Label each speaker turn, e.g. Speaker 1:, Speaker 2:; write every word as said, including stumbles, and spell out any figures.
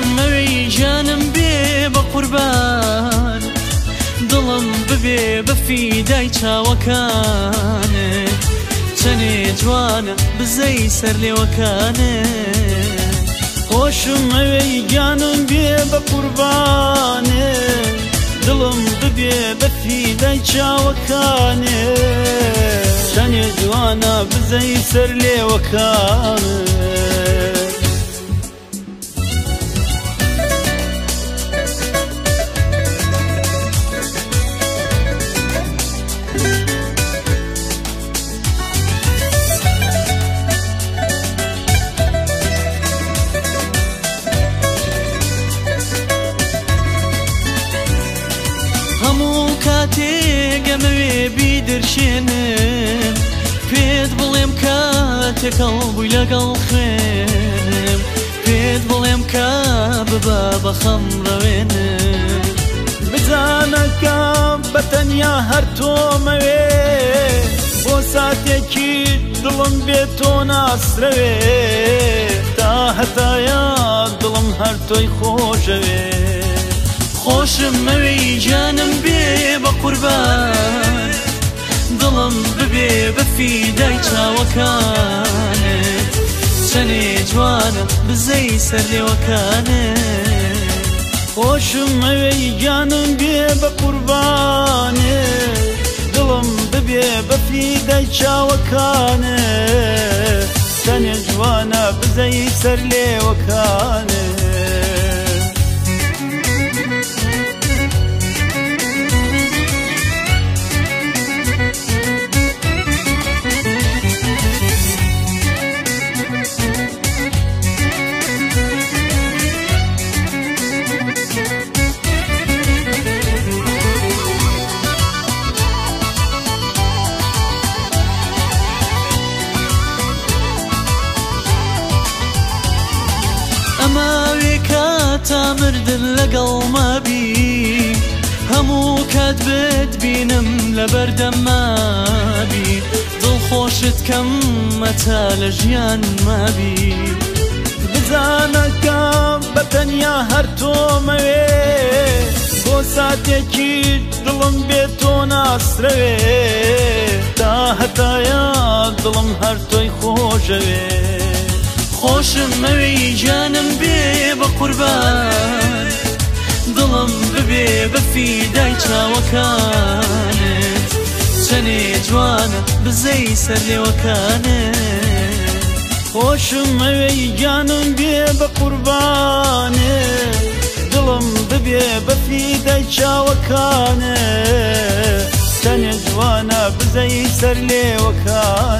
Speaker 1: مەوەی جانم بێ بە قوربان دڵم ببێ بە فیدای چاوەکانت چەنێ جوانە بزەی سەر لێوەکانت خۆشم ئەوەی گیانم بێ بە قوربانت دڵم ببێ بە فیدای چاوەکانت چەنێ جوانە بزەی سەر لێوەکانت کاتێگەمەوێ بیدرشێنم پێت بڵێم کاتێک هەڵبووی لەگەڵ خوێنم پێت بڵێم کا ببە بە خەم ڕەوێنم بزانەکەم بەتەنیا هەر تۆمەوێ بۆ ساتێکی دڵم بێت تۆ ناسرەوێ تا هەتایە دڵم هەر تۆی خۆشەوێ خۆشم ئەوەی جانم بێ بە قوربان دڵم ببێ بە فیدای چاوەکانت چەنێ جوانە بزەی سەر لێوەکانت خۆشم ئەوەی جانم بێ بە قوربانت دڵم ببێ بە فیدای چاوەکانت چەنێ جوانە بزەی سەر لێوەکانت تا مردن لەگەڵ مابی هەموو کات بتبینم لەبەردەم مابی دڵخۆشت کەم مەتا لە ژیان مابی بزانەکەم بەتەنیا هەر تۆمەوێ بۆ ساتێکی دڵم بێت تۆ ناسرەوێ تا هەتایە دڵم هەر تۆی خۆشەوێ خۆشم ئەوەی جانم بێ بە قوربان دڵم ببێ بە فیدای چاوەکانت چەنێ جوانە بزەی سەر لێوەکانت خۆشم ئەوەی جانم بێ بە قوربانت دڵم ببێ بە فیدای چاوەکانت چەنێ جوانە بزەی سەر لێوەکانت